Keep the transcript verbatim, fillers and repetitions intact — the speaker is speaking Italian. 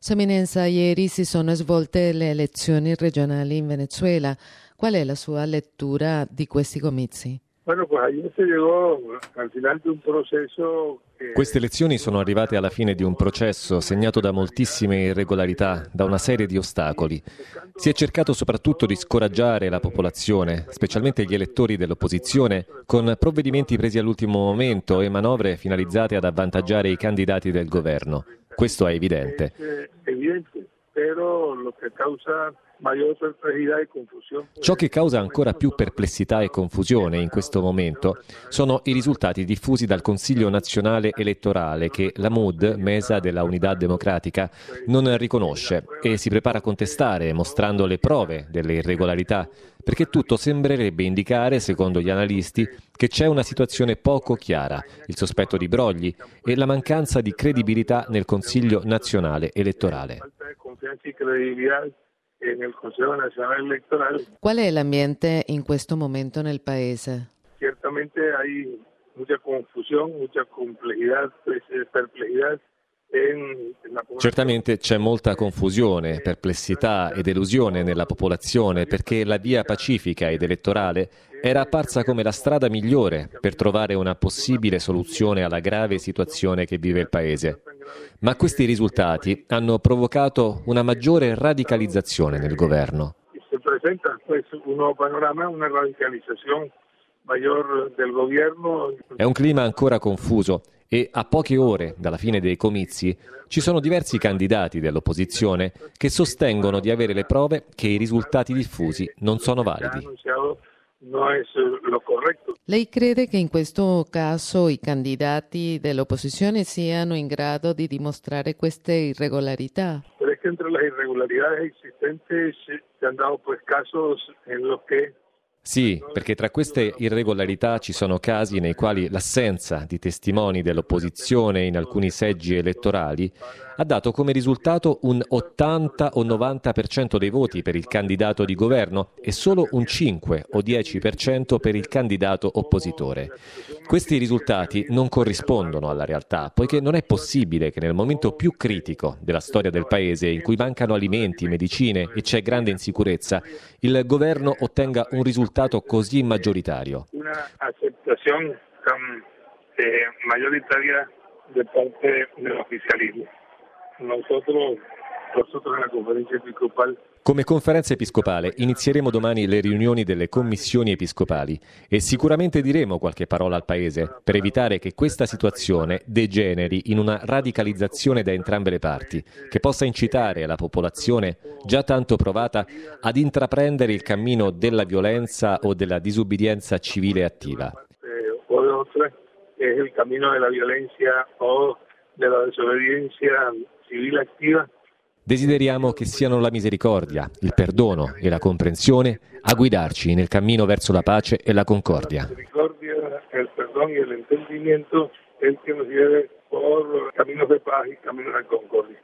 Sua Eminenza, ieri si sono svolte le elezioni regionali in Venezuela. Qual è la sua lettura di questi comizi? Bueno, pues ayer se llegó al final de un proceso. Queste elezioni sono arrivate alla fine di un processo segnato da moltissime irregolarità, da una serie di ostacoli. Si è cercato soprattutto di scoraggiare la popolazione, specialmente gli elettori dell'opposizione, con provvedimenti presi all'ultimo momento e manovre finalizzate ad avvantaggiare i candidati del governo. Questo è evidente. Ciò che causa ancora più perplessità e confusione in questo momento sono i risultati diffusi dal Consiglio Nazionale Elettorale che la M U D, Mesa della Unidad Democrática, non riconosce e si prepara a contestare mostrando le prove delle irregolarità, perché tutto sembrerebbe indicare, secondo gli analisti, che c'è una situazione poco chiara, il sospetto di brogli e la mancanza di credibilità nel Consiglio Nazionale Elettorale. Qual è l'ambiente in questo momento nel paese? Certamente hay mucha confusión, mucha complejidad, perplejidad. Certamente c'è molta confusione, perplessità e delusione nella popolazione perché la via pacifica ed elettorale era apparsa come la strada migliore per trovare una possibile soluzione alla grave situazione che vive il Paese. Ma questi risultati hanno provocato una maggiore radicalizzazione nel governo. Si presenta pues un nuovo panorama, una radicalizzazione maggiore del governo. È un clima ancora confuso. E a poche ore dalla fine dei comizi ci sono diversi candidati dell'opposizione che sostengono di avere le prove che i risultati diffusi non sono validi. Lei crede che in questo caso i candidati dell'opposizione siano in grado di dimostrare queste irregolarità? Perché entre las irregolaridades existentes se han dado pues casos en los que Sì, perché tra queste irregolarità ci sono casi nei quali l'assenza di testimoni dell'opposizione in alcuni seggi elettorali ha dato come risultato un ottanta o novanta per cento dei voti per il candidato di governo e solo un cinque o dieci per cento per il candidato oppositore. Questi risultati non corrispondono alla realtà, poiché non è possibile che nel momento più critico della storia del Paese, in cui mancano alimenti, medicine e c'è grande insicurezza, il governo ottenga un risultato così maggioritario. Una accettazione maggioritaria da parte dell'ufficialismo. Nosotros, nosotros nella conferenza episcopale. Come conferenza episcopale inizieremo domani le riunioni delle commissioni episcopali e sicuramente diremo qualche parola al Paese per evitare che questa situazione degeneri in una radicalizzazione da entrambe le parti, che possa incitare la popolazione, già tanto provata, ad intraprendere il cammino della violenza o della disubbidienza civile attiva. È il cammino della violenza o della disobbedienza civile attiva. Desideriamo che siano la misericordia, il perdono e la comprensione a guidarci nel cammino verso la pace e la concordia. La misericordia, il perdono e l'intendimiento è il che nos lleve por caminos de paz y caminos de concordia.